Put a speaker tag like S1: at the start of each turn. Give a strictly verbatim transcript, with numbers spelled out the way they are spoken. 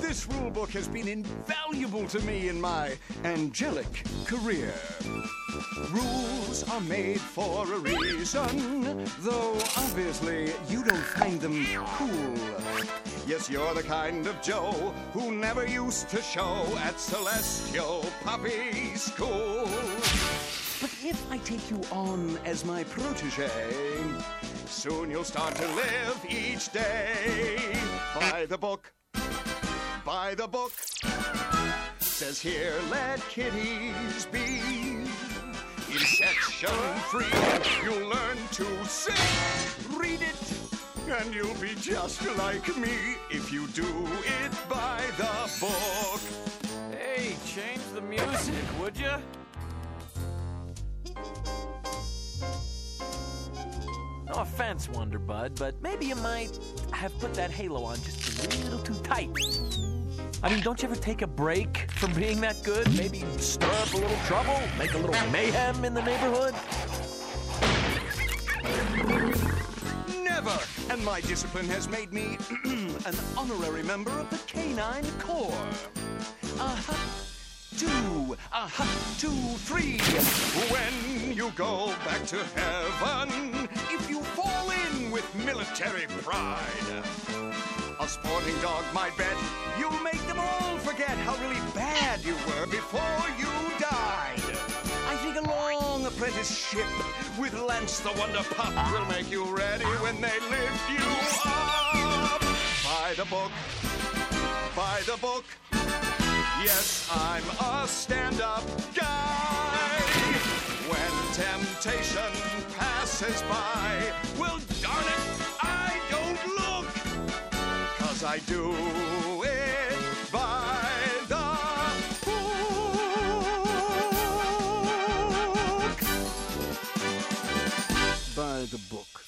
S1: This rule book has been invaluable to me in my angelic career. Rules are made for a reason, though obviously you don't find them cool. Yes, you're the kind of Joe who never used to show at Celestial Puppy School. But if I take you on as my protege, soon you'll start to live each day by the book, by the book. Says here, let kitties be. In section three, you'll learn to sing. Read it, and you'll be just like me if you do it by the book.
S2: Hey, change the music, would you? No offense, Wonderbud, but maybe you might have put that halo on just a little too tight. I mean, don't you ever take a break from being that good? Maybe stir up a little trouble? Make a little mayhem in the neighborhood?
S1: Never! And my discipline has made me an honorary member of the Canine Corps. Uh-huh. Two, uh-huh, two, three. When you go back to heaven, if you fall in with military pride, a sporting dog might bet you'll make them all forget how really bad you were before you died. I think a long apprenticeship with Lance the Wonder Pup will make you ready when they lift you up. By the book, by the book. Yes, I'm a stand-up guy. When temptation passes by, well, darn it, I don't look. 'Cause I do it by the book. By the book.